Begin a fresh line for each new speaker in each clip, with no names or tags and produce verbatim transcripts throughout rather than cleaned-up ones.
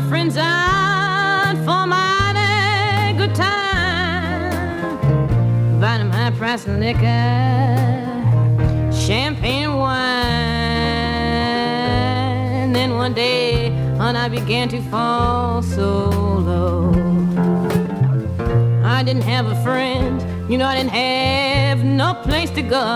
friends out for mighty good time, buying them high-priced liquor, champagne wine. Then one day, when I began to fall so low, I didn't have a friend, you know, I didn't have no place to go.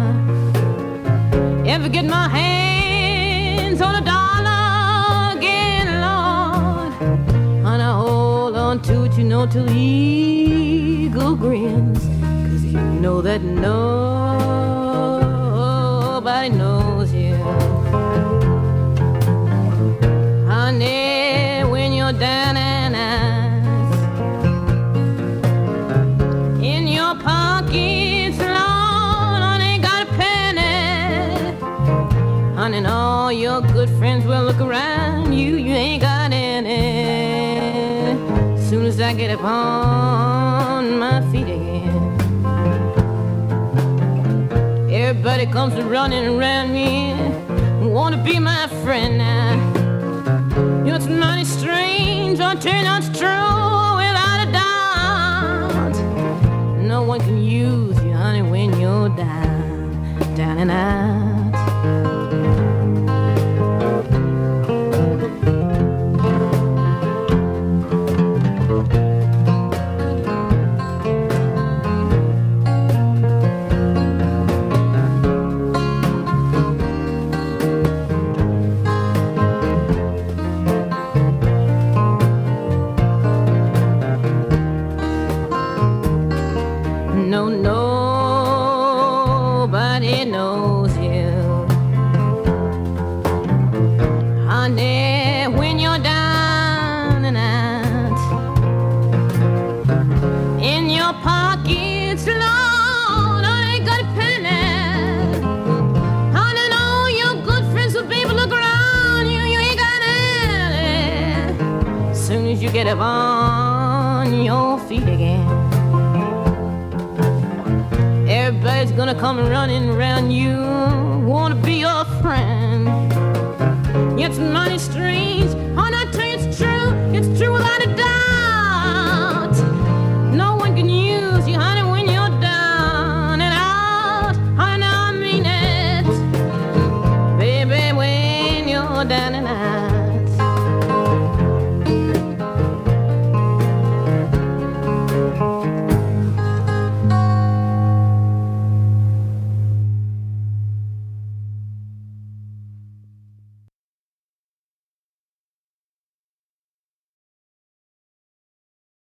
Ever get my hands on a dollar again, Lord, and I hold on to it, you know, till eagle grins, 'cause you know that nobody knows you. Honey, when you're down and out, in your pockets, Lord, I ain't got a penny. Honey, and all your good friends will look around you, you ain't got any. Soon as I get up on my feet again, everybody comes running around me, wanna be my friend now. You know, it's mighty strange, I'll tell you that's true without a doubt. No one can use you, honey, when you're down, down and out. No, nobody knows you, honey, when you're down and out. In your pockets, Lord, I ain't got a penny. Honey, and all your good friends will be able to look around you, you ain't got any. Soon as you get up on your feet again, everybody's gonna come running around you, wanna be your friend. It's mighty strange, and I tell you it's true, it's true without a doubt. No one can use you, honey, when you're down and out. Honey, I mean it, baby, when you're down and out.